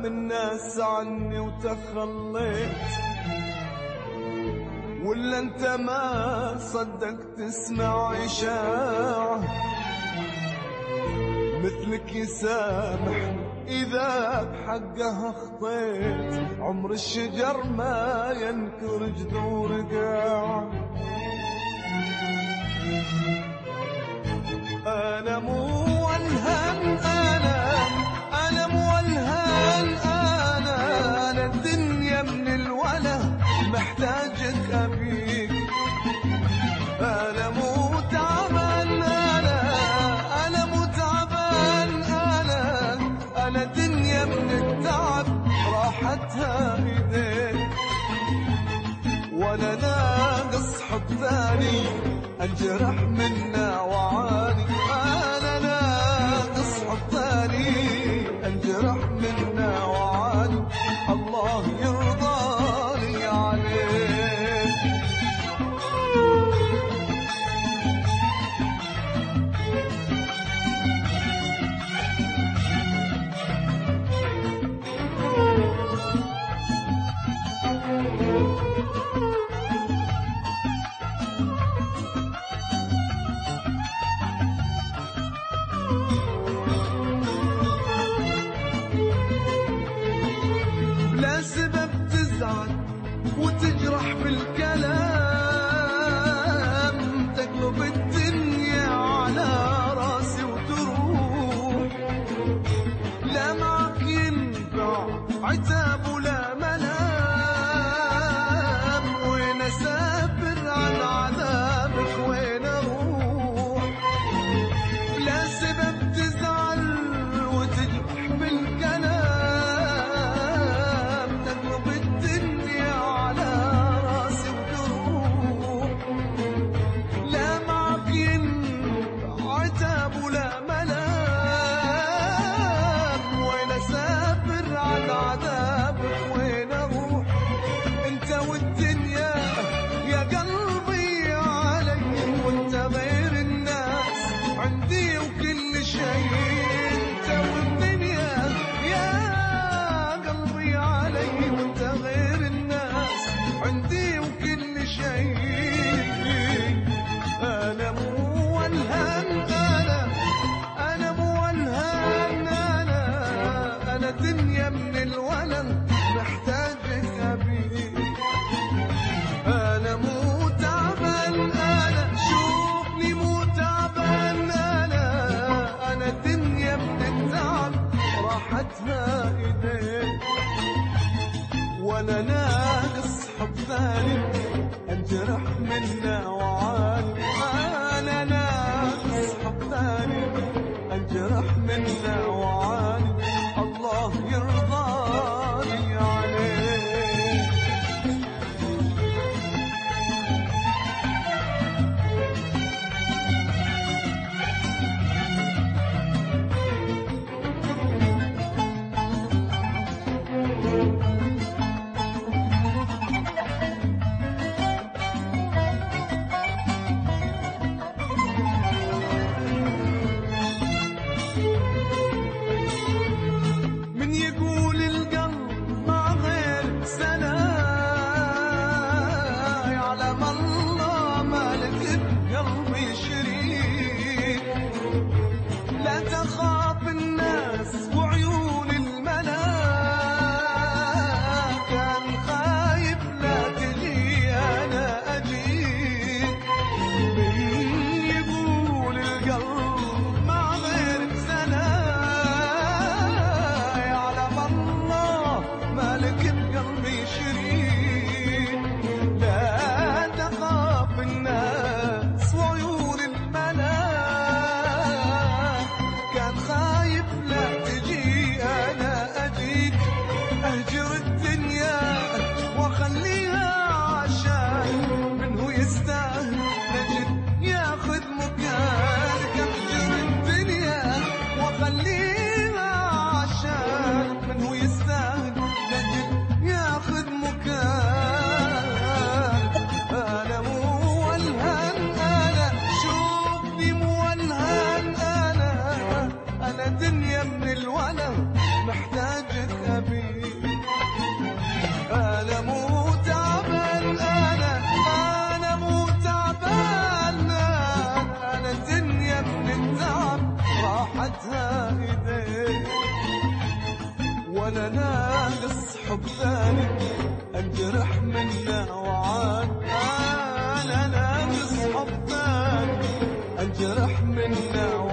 من ناس عني وتخليت، ولا انت ما صدقت تسمع إشاعة مثلك يسامحني إذا بحقه خطيت. عمر الشجر ما ينكر جذور قاعة. أنا مولهن، أنا مولهن، أنا الدنيا من الولا محتاجك أبيك. أنا مو تعبان، أنا مو تعبان، أنا دنيا من التعب راحتها إيديك. وأنا ناقص حب ثاني أنجرح منا وعاني. أنا ناقص حب ثاني أنجرح منا وعاني. الله يرضى لي عليك. لا سبب تزعل وتجرح بالكلام، تقلب الدنيا على راسي وتروح. لا معك ينفع عتاب ولا ملام، وين اسافر عن عذابك وين اروح. لا سبب تزعل وتجرح بالكلام، دنيا من الولد محتاجك أبيك. أنا مو تعبان، أنا شوفني مو تعبان، أنا دنيا من التعب راحتها إيديك. وأنا ناقص حب ثاني أنجرح منا وعاني. أنا ناقص حب ثاني أنجرح منا وعاني. الله يرضى لي عليك. من يقول القلب ما غير سنة، يعلم الله مالك بقلبي شريك. لا تخاف الناس وعيون الملا، كان خايف لا تجي أنا أجيك. من يقول القلب ما غير سنة، مالك بقلبي شريك. لا تخاف الناس وعيون الملا، كان خايف لا تجي أنا أجيك. أهجر الدنيا وأخليها عشان منه يستاهل نجد ياخذ مكانك. أهجر الدنيا وأخليها عشان منه يستاهل ياخذ مكان. أنا مولهن، أنا شوفني مولهن، أنا دنيا من الولا محتاجك أبي. ناقص حب ثاني انجرح منه وعاد. انا ناقص حب ثاني انجرح منه